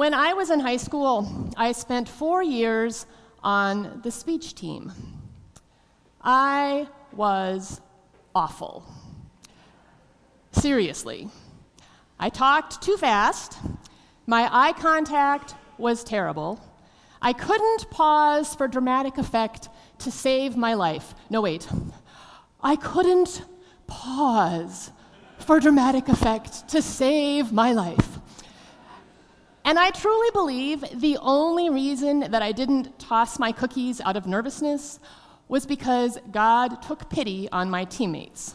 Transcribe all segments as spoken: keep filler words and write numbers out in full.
When I was in high school, I spent four years on the speech team. I was awful. Seriously. I talked too fast. My eye contact was terrible. I couldn't pause for dramatic effect to save my life. No, wait. I couldn't pause for dramatic effect to save my life. And I truly believe the only reason that I didn't toss my cookies out of nervousness was because God took pity on my teammates.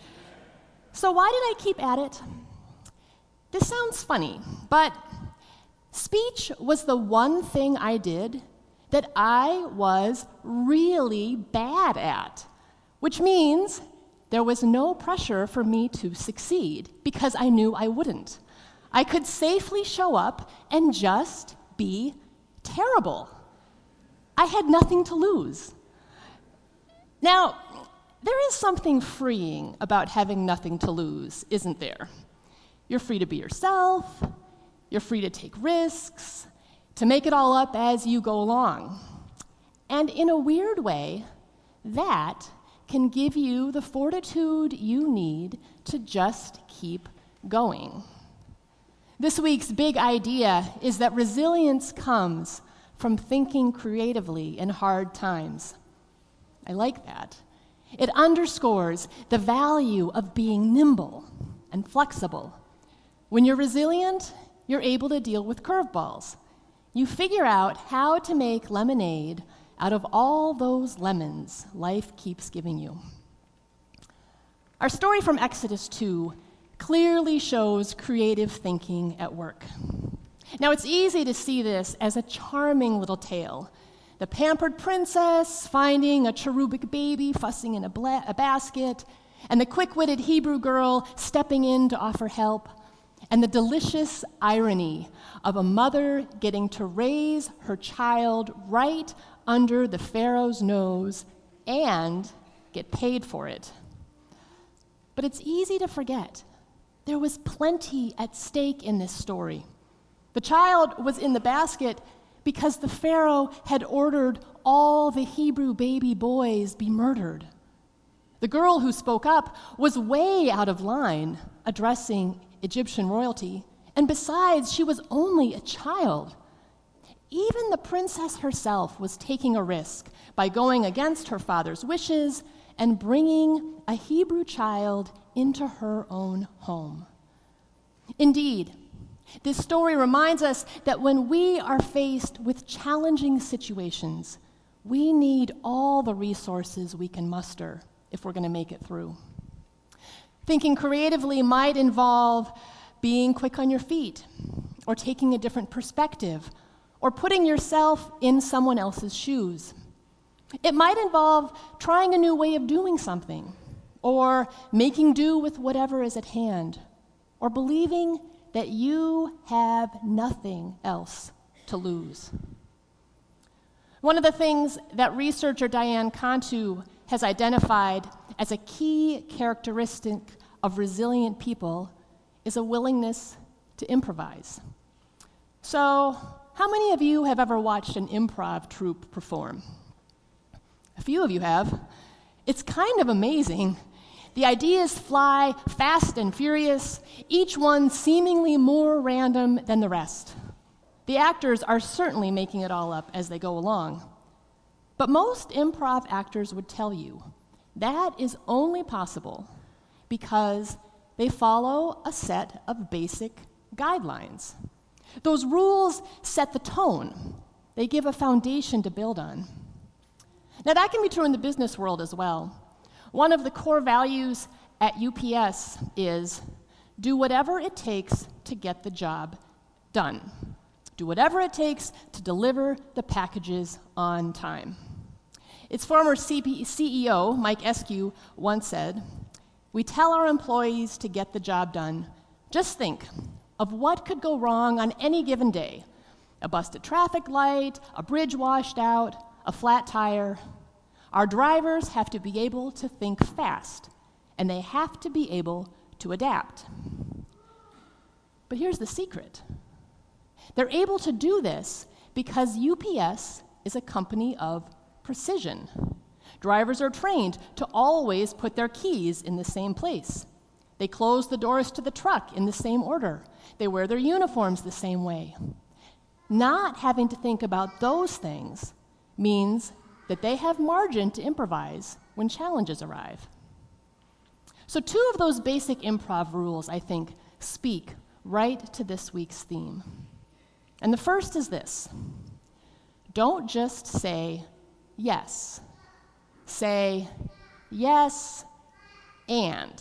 So why did I keep at it? This sounds funny, but speech was the one thing I did that I was really bad at, which means there was no pressure for me to succeed because I knew I wouldn't. I could safely show up and just be terrible. I had nothing to lose. Now, there is something freeing about having nothing to lose, isn't there? You're free to be yourself, you're free to take risks, to make it all up as you go along. And in a weird way, that can give you the fortitude you need to just keep going. This week's big idea is that resilience comes from thinking creatively in hard times. I like that. It underscores the value of being nimble and flexible. When you're resilient, you're able to deal with curveballs. You figure out how to make lemonade out of all those lemons life keeps giving you. Our story from Exodus two clearly shows creative thinking at work. Now, it's easy to see this as a charming little tale. The pampered princess finding a cherubic baby fussing in a, bla- a basket, and the quick-witted Hebrew girl stepping in to offer help, and the delicious irony of a mother getting to raise her child right under the Pharaoh's nose and get paid for it. But it's easy to forget. There was plenty at stake in this story. The child was in the basket because the Pharaoh had ordered all the Hebrew baby boys be murdered. The girl who spoke up was way out of line addressing Egyptian royalty, and besides, she was only a child. Even the princess herself was taking a risk by going against her father's wishes and bringing a Hebrew child into her own home. Indeed, this story reminds us that when we are faced with challenging situations, we need all the resources we can muster if we're going to make it through. Thinking creatively might involve being quick on your feet, or taking a different perspective, or putting yourself in someone else's shoes. It might involve trying a new way of doing something, or making do with whatever is at hand, or believing that you have nothing else to lose. One of the things that researcher Diane Cantu has identified as a key characteristic of resilient people is a willingness to improvise. So, how many of you have ever watched an improv troupe perform? A few of you have. It's kind of amazing. The ideas fly fast and furious, each one seemingly more random than the rest. The actors are certainly making it all up as they go along. But most improv actors would tell you that is only possible because they follow a set of basic guidelines. Those rules set the tone. They give a foundation to build on. Now, that can be true in the business world as well. One of the core values at U P S is do whatever it takes to get the job done. Do whatever it takes to deliver the packages on time. Its former C E O, Mike Eskew, once said, "We tell our employees to get the job done. Just think of what could go wrong on any given day. A busted traffic light, a bridge washed out, a flat tire. Our drivers have to be able to think fast, and they have to be able to adapt." But here's the secret. They're able to do this because U P S is a company of precision. Drivers are trained to always put their keys in the same place. They close the doors to the truck in the same order. They wear their uniforms the same way. Not having to think about those things means that they have margin to improvise when challenges arrive. So two of those basic improv rules, I think, speak right to this week's theme. And the first is this: don't just say yes. Say yes and.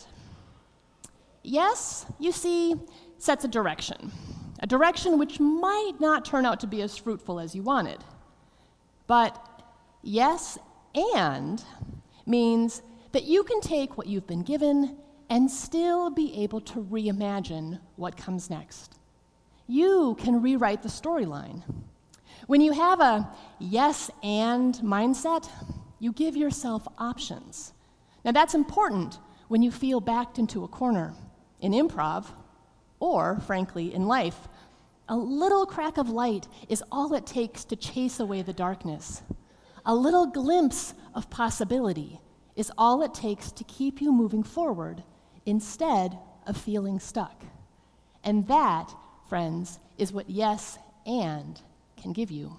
Yes, you see, sets a direction, a direction which might not turn out to be as fruitful as you wanted. But yes and means that you can take what you've been given and still be able to reimagine what comes next. You can rewrite the storyline. When you have a yes and mindset, you give yourself options. Now that's important when you feel backed into a corner, in improv, or, frankly, in life. A little crack of light is all it takes to chase away the darkness. A little glimpse of possibility is all it takes to keep you moving forward instead of feeling stuck. And that, friends, is what yes and can give you.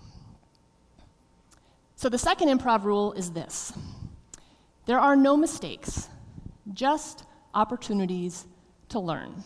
So the second improv rule is this: there are no mistakes, just opportunities to learn.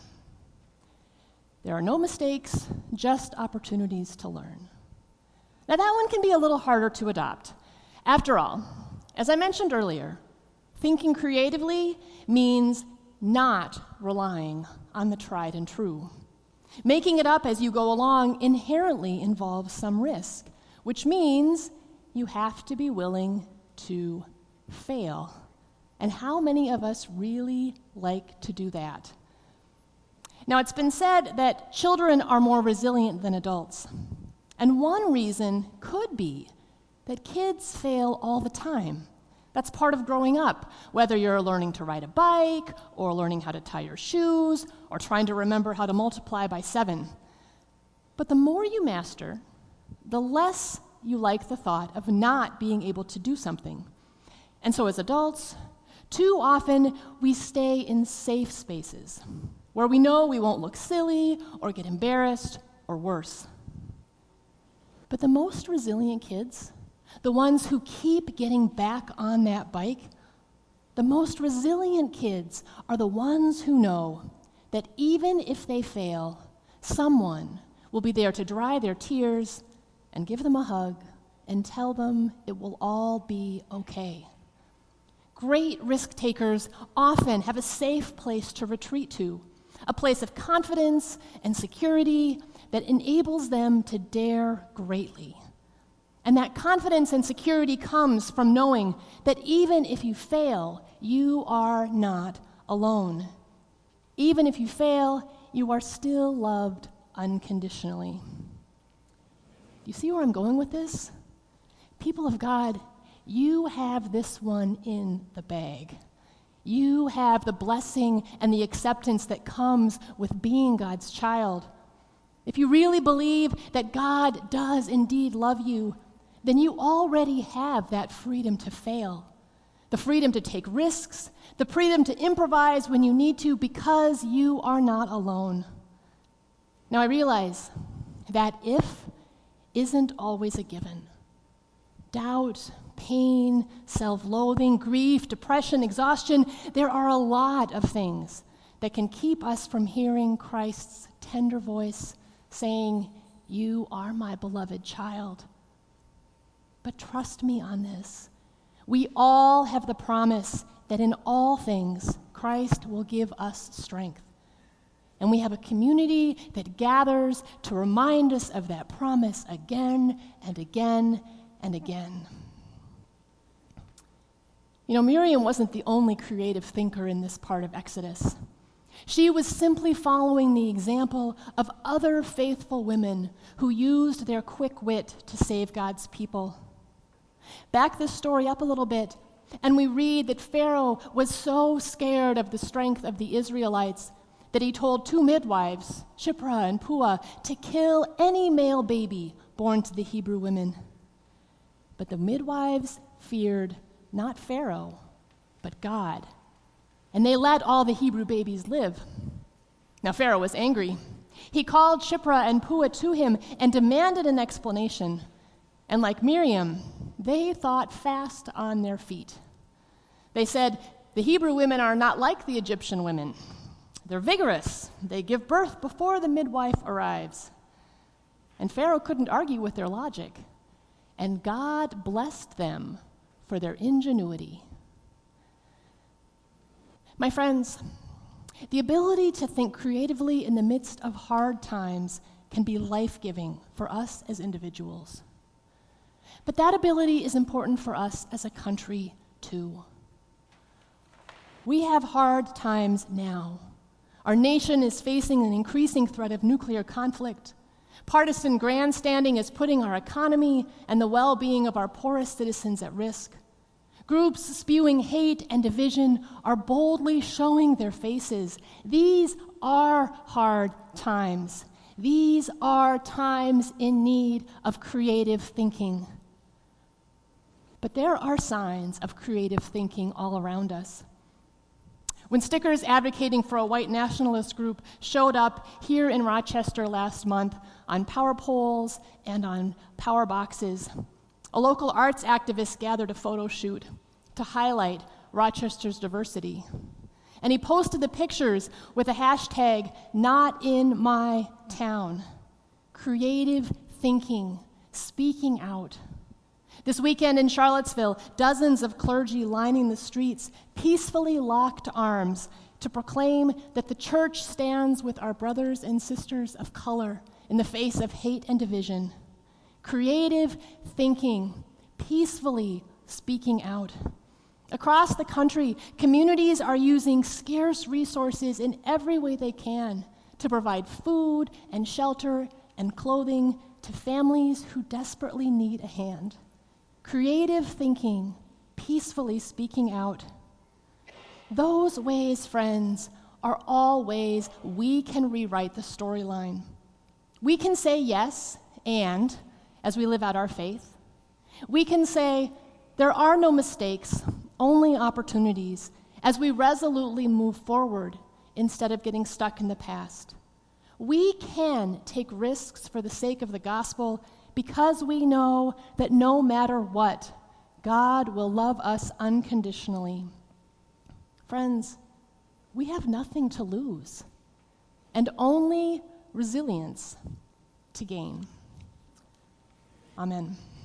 There are no mistakes, just opportunities to learn. Now that one can be a little harder to adopt. After all, as I mentioned earlier, thinking creatively means not relying on the tried and true. Making it up as you go along inherently involves some risk, which means you have to be willing to fail. And how many of us really like to do that? Now, it's been said that children are more resilient than adults. And one reason could be that kids fail all the time. That's part of growing up, whether you're learning to ride a bike, or learning how to tie your shoes, or trying to remember how to multiply by seven. But the more you master, the less you like the thought of not being able to do something. And so as adults, too often we stay in safe spaces, where we know we won't look silly, or get embarrassed, or worse. But the most resilient kids, the ones who keep getting back on that bike, the most resilient kids are the ones who know that even if they fail, someone will be there to dry their tears and give them a hug and tell them it will all be okay. Great risk takers often have a safe place to retreat to, a place of confidence and security that enables them to dare greatly. And that confidence and security comes from knowing that even if you fail, you are not alone. Even if you fail, you are still loved unconditionally. You see where I'm going with this? People of God, you have this one in the bag. You have the blessing and the acceptance that comes with being God's child. If you really believe that God does indeed love you, then you already have that freedom to fail, the freedom to take risks, the freedom to improvise when you need to, because you are not alone. Now, I realize that if isn't always a given. Doubt, pain, self-loathing, grief, depression, exhaustion, there are a lot of things that can keep us from hearing Christ's tender voice saying, "You are my beloved child." But trust me on this. We all have the promise that in all things, Christ will give us strength. And we have a community that gathers to remind us of that promise again and again and again. You know, Miriam wasn't the only creative thinker in this part of Exodus. She was simply following the example of other faithful women who used their quick wit to save God's people. Back this story up a little bit, and we read that Pharaoh was so scared of the strength of the Israelites that he told two midwives, Shiphrah and Puah, to kill any male baby born to the Hebrew women. But the midwives feared not Pharaoh, but God, and they let all the Hebrew babies live. Now Pharaoh was angry. He called Shiphrah and Puah to him and demanded an explanation. And like Miriam, they thought fast on their feet. They said, the Hebrew women are not like the Egyptian women. They're vigorous. They give birth before the midwife arrives. And Pharaoh couldn't argue with their logic. And God blessed them for their ingenuity. My friends, the ability to think creatively in the midst of hard times can be life-giving for us as individuals. But that ability is important for us as a country, too. We have hard times now. Our nation is facing an increasing threat of nuclear conflict. Partisan grandstanding is putting our economy and the well-being of our poorest citizens at risk. Groups spewing hate and division are boldly showing their faces. These are hard times. These are times in need of creative thinking. But there are signs of creative thinking all around us. When stickers advocating for a white nationalist group showed up here in Rochester last month on power poles and on power boxes, a local arts activist gathered a photo shoot to highlight Rochester's diversity. And he posted the pictures with a hashtag, not in my town. Creative thinking, speaking out. This weekend in Charlottesville, dozens of clergy lining the streets peacefully locked arms to proclaim that the church stands with our brothers and sisters of color in the face of hate and division. Creative thinking, peacefully speaking out. Across the country, communities are using scarce resources in every way they can to provide food and shelter and clothing to families who desperately need a hand. Creative thinking, peacefully speaking out. Those ways, friends, are all ways we can rewrite the storyline. We can say yes, and, as we live out our faith, we can say there are no mistakes, only opportunities, as we resolutely move forward instead of getting stuck in the past. We can take risks for the sake of the gospel because we know that no matter what, God will love us unconditionally. Friends, we have nothing to lose and only resilience to gain. Amen.